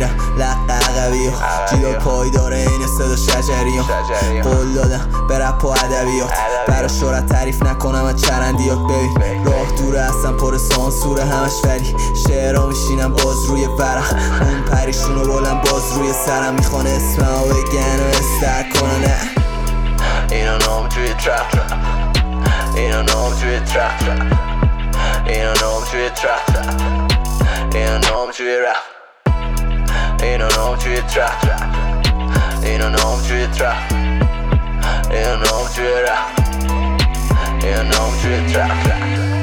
میرم لق عقبی جیبا پای داره این صدا شجریان قول دادم به رپ و ادبیات برا شهرت تعریف نکنم از چرندیات ببین راه دوره اصلا پر سانسوره همش ولی شعرها میشینم باز روی ورق اون پریشونو بلند باز روی سرم میخوان اسممو بگن و استر کنن اینو نام توی ترپ اینو نام توی ترپ اینو نام توی ترپ اینو نام توی رپ اینو نام توی ترپ اینو نام توی ترپ اینو نام توی رپ اینو نام توی ترپ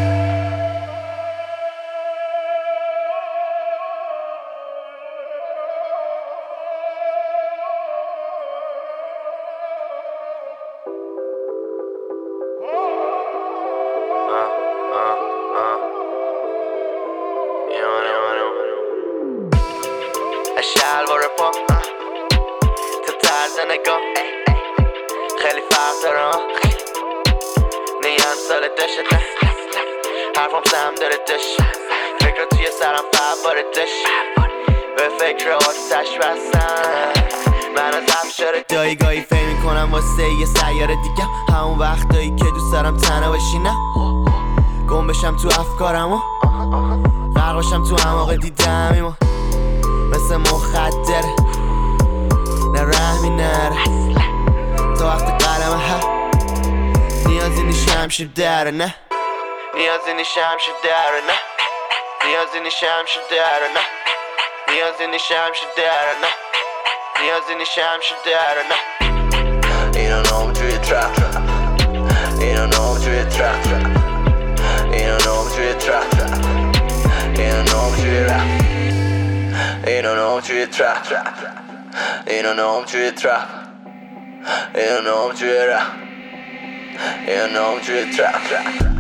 شلوار پا تو طرز نگاه خیلی فرق داره نیان سال دشت نه حرفم سم داره دش فکر توی سرم فباره دش به فکر آتش بستن من از افشار دایی گاهی فهم میکنم واسه یه سیاره دیگه همون وقتایی که دوست دارم تنها بشینم گم بشم تو افکارم و غرق بشم تو اعماق دیدم مثل مخدر نه رحمی نره تا وقت قلمه ها نیازی نیشه همشیر داره نه نیازی نیشه همشیر داره نه نیازی نیشه همشیر داره نه نیازی نیشه همشیر داره نه نیازی نیشه همشیر داره نه اینو نام توی ترپ اینو نام توی ترپ اینو نام توی ترپ اینو نام توی رپ اینو نام توی ترپ اینو نام توی ترپ اینو نام توی رپ اینو نام توی ترپ